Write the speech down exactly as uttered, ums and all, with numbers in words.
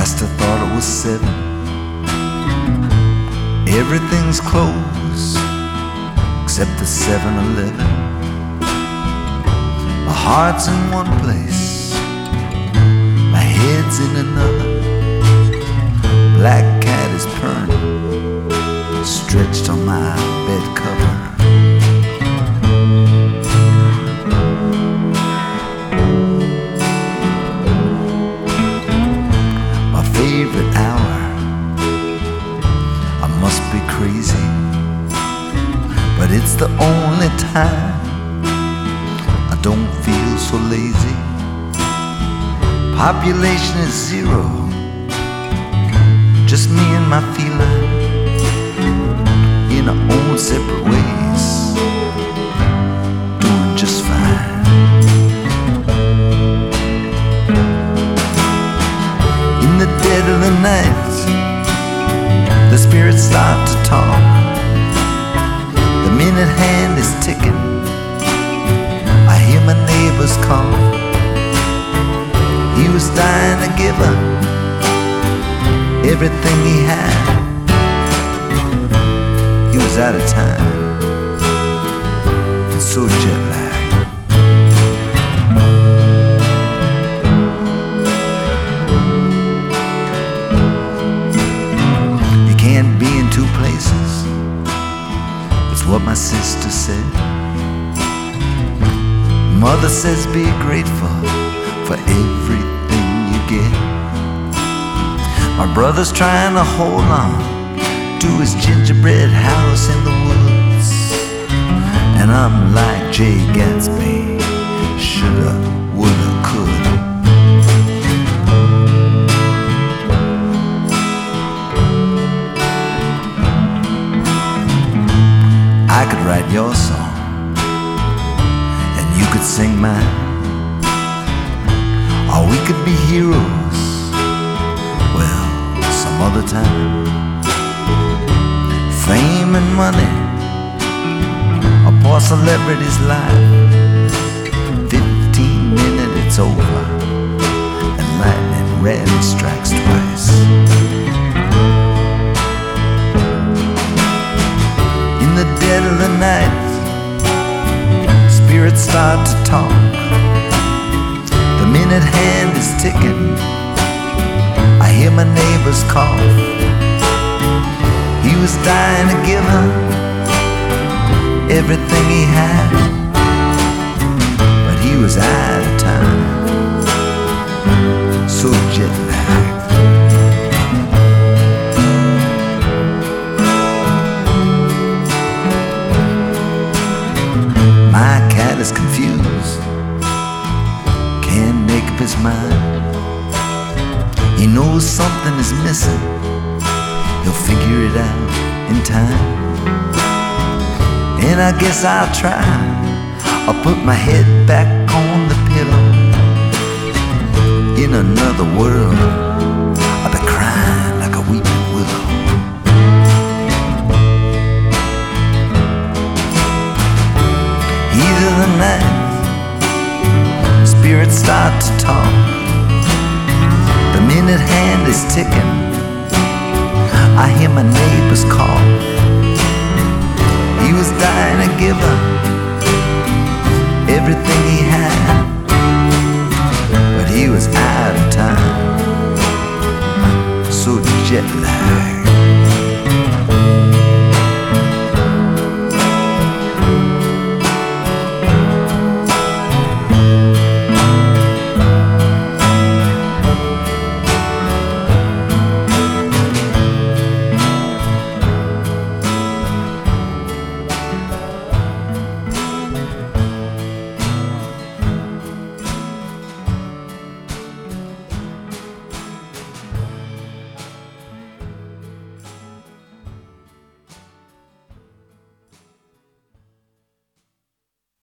Last I thought it was seven. Everything's closed except the seven eleven. My heart's in one place, my head's in another. Black cat is purring, stretched on my bed cover. My favorite hour, I must be crazy, but it's the only time I don't feel so lazy. Population is zero, just me and my feline in our own separate ways, doing just fine. In the dead of the night, the spirits start to talk. The minute hand is ticking, I hear my neighbor's call. He was dying to give her everything he had. He was out of time and so jet lagged. You can't be in two places, it's what my sister said. Mother says be grateful for everything you get. My brother's trying to hold on to his gingerbread house in the woods, and I'm like Jay Gatsby, shoulda, woulda, coulda. I could write your song, and you could sing mine, or we could be heroes, well, some other time. Fame and money, a poor celebrity's life. Fifteen minutes, it's over, and lightning rarely strikes twice. In the dead of the night, spirits start to talk. The minute hand is ticking, I hear my neighbor's cough. He was dying to give her everything he had, but he was out of time, so jet lagged. My cat is confused, can't make up his mind. He knows something is missing, he'll figure it out in time. And I guess I'll try, I'll put my head back on the pillow. In another world, I'll be crying like a weeping willow. Heat of the night, spirits start to talk. The minute hand is ticking, I hear my neighbor's call. He was dying to give her everything he had, but he was out of time, so jet lagged.